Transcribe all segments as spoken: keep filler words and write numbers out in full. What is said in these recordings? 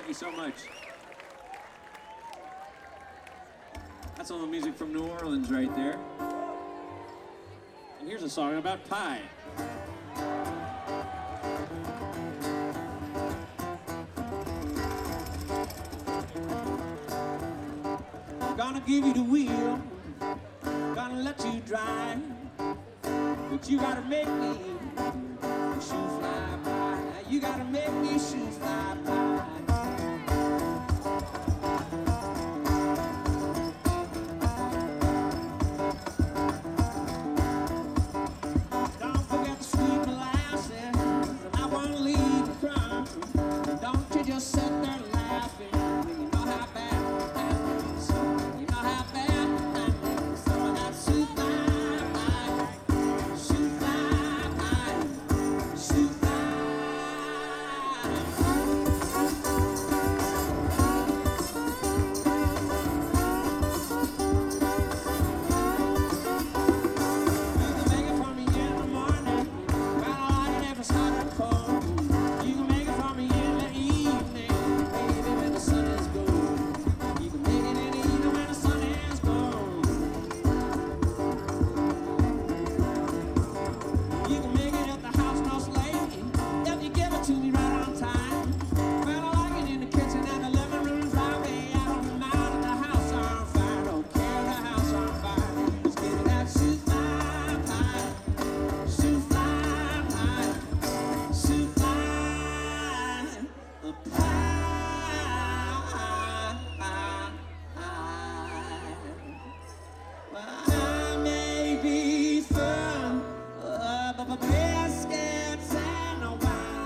Thank you so much. That's all the music from New Orleans right there. And here's a song about pie. I'm gonna give you the wheel, gonna let you drive, but you gotta make me shoes fly by. You gotta make me shoes fly by. Don't forget the sweet molasses, and I won't leave you crying. Don't you just sit there laughing. You know how bad that is. You know how bad that is. Some of that shoes fly by. Shoes fly by. Shoes fly by. I may be fond of a biscuits and a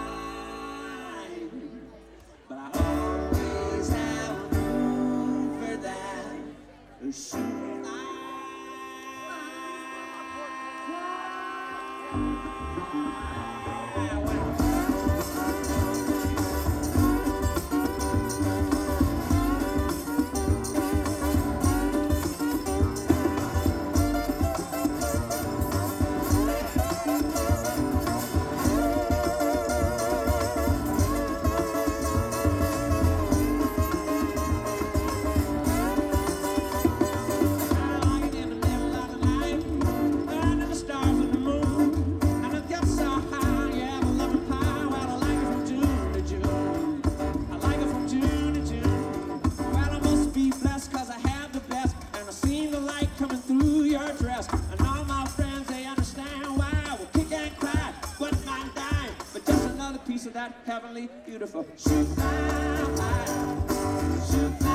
wine, but I always have room for that shoe fly. Piece of that heavenly, beautiful shoe fly, shoe fly.